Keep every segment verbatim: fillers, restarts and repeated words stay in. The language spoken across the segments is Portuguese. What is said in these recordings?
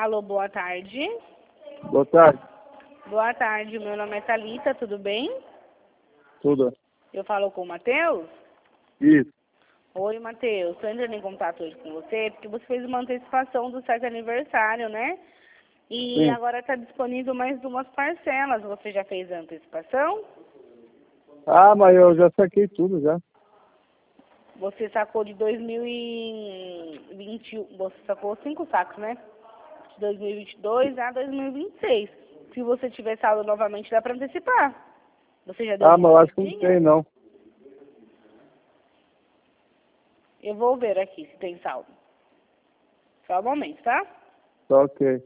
Alô, boa tarde. Boa tarde. Boa tarde, meu nome é Thalita, tudo bem? Tudo. Eu falo com o Matheus? Isso. Oi, Matheus, estou entrando em contato hoje com você porque você fez uma antecipação do certo aniversário, né? E Sim. agora está disponível mais umas parcelas. Você já fez a antecipação? Ah, mas eu já saquei tudo já. Você sacou de dois mil e vinte e um, você sacou cinco sacos, né? De dois mil e vinte e dois a dois mil e vinte e seis. Se você tiver saldo novamente, dá para antecipar. Você já deu Ah, uma mas eu acho que não olhadinha? tem não. Eu vou ver aqui se tem saldo. Só um momento, tá? Tá ok.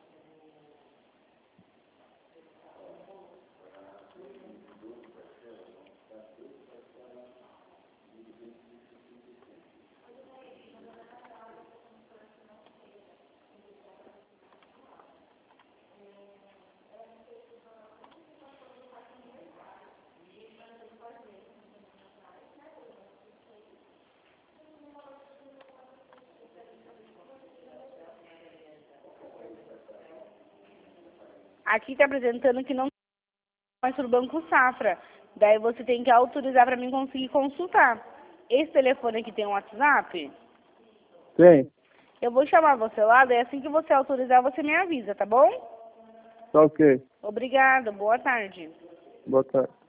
Aqui está apresentando que não mais para o Banco Safra. Daí você tem que autorizar para mim conseguir consultar. Esse telefone aqui tem um WhatsApp? Tem. Eu vou chamar você lá, daí assim que você autorizar, você me avisa, tá bom? Tá ok. Obrigada, boa tarde. Boa tarde.